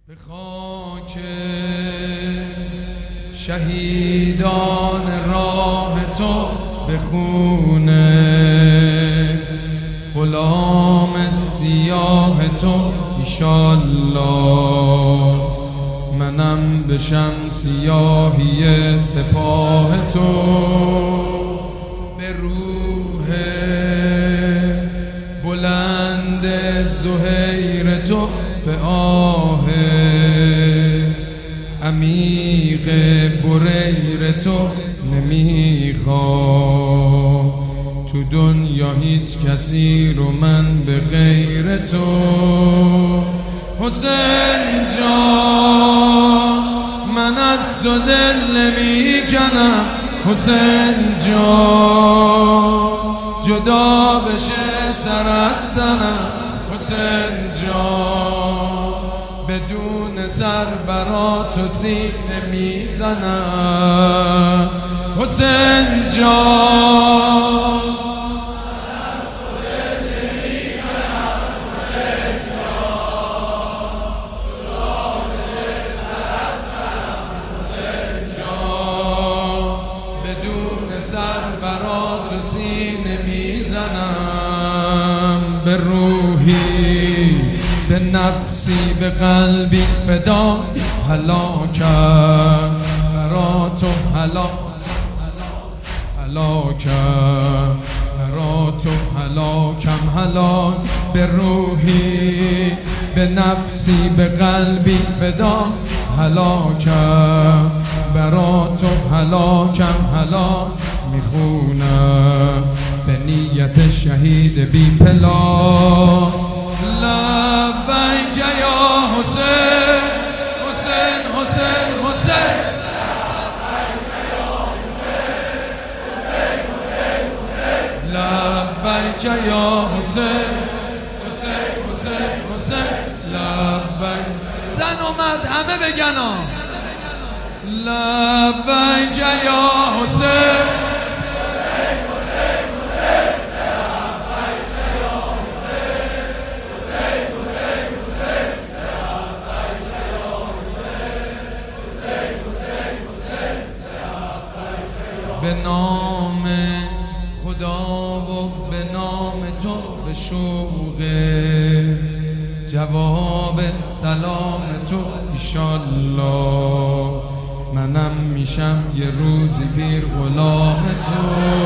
به خاک شهیدان راه تو، به خون غلام سیاه تو ایشالله منم بشم سیاهی سپاه تو. به روح بلند زهیر تو، به آه عمیق بریر تو نمیخوام تو دنیا هیچ کسی رو من به غیر تو. حسین جان من از تو دل نمیکنم، حسین جان جدا بشه سر از تنم، حسین جان بدون سر برا تو سینه میزنم، حسین جان سر برا تو سینه میزنم. به روحی به نفسی به قلبی فدا هلاکم، برا تو هلاکم، برا تو هلاکم هلاک. به روحی به نفسی به قلبی فدا هلاکم، برا تو هلاکم هلاک. میخونم به نیت شهید بی پلا، لبیک یا حسین حسین حسین حسین، لبیک یا حسین حسین حسین حسین، لبیک. زن و مرد همه بگن لبیک یا حسین به نام خدا و به نام تو، به شوق جواب سلام تو ایشالله منم میشم یه روزی پیر غلام تو.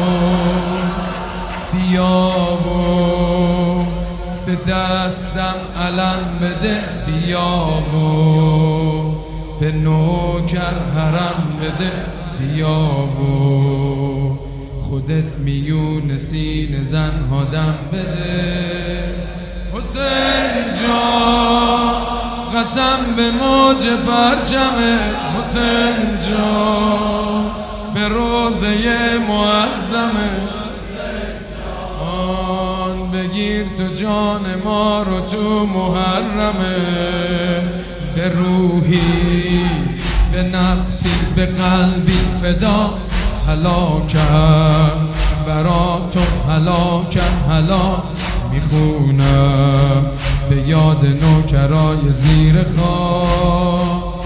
بیا و به دستم علم بده، بیا و به نوکر حرم بده، بیا و خودت میون سینه زنها دم بده. حسین جان قسم به موج پرچمه، حسین جان به روزه معظمه، آن بگیر تو جان ما رو تو محرمه. به روحی به نفسی به قلبی فدا هلاکم، برا تو هلاکم هلاک. میخونم به یاد نوکرای زیر خاک،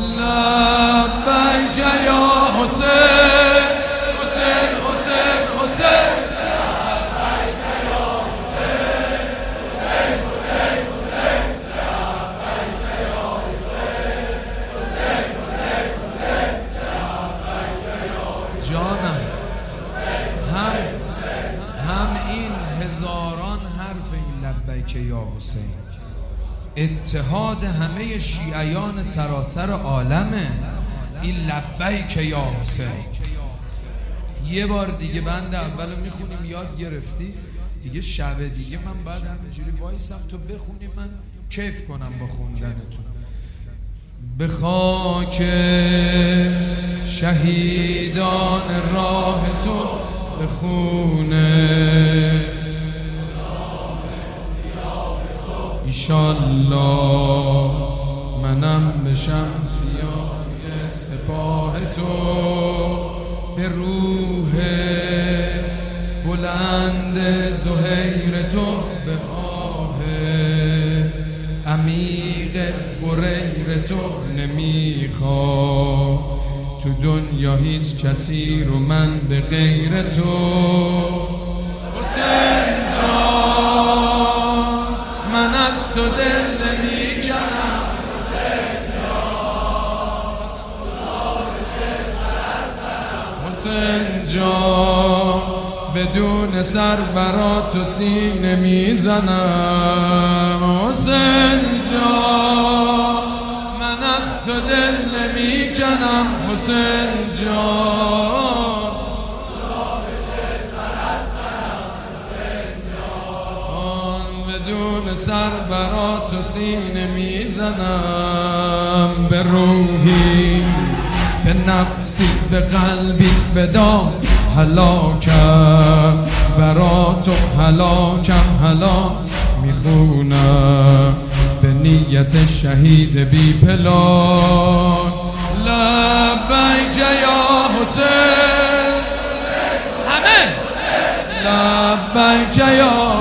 لبیک یا حسین حسین حسین حسین، جانم هم این هزاران حرف این لبیک یا حسین اتحاد همه شیعیان سراسر عالمه. این لبیک یا حسین یه بار دیگه بند اولو میخونیم، یاد گرفتی دیگه، شب دیگه من بعد همینجوری وایسم تو بخونی، من کیف کنم با خوندنتون. به خاک شهیدان راه تو، به خون ایشالله منم بشم سیاهی سپاه تو. به روح بلند زهیر تو، به آه عمیق غیر تو نمیخوام، تو دنیا هیچ کسی رو من به غیر تو. حسین جان من از تو دل نمیکنم، حسین جان بدون سر برات سینه میزنم. حسین جان من از تو دل نمیکنم، حسین جان بدون سر برات سینه میزنم. به روحی به نفسی به قلبی فدا هلاکم، برا تو هلاکم هلاک میخونم به نیت شهید بی پلان. لبیک یا حسین، همه لبیک یا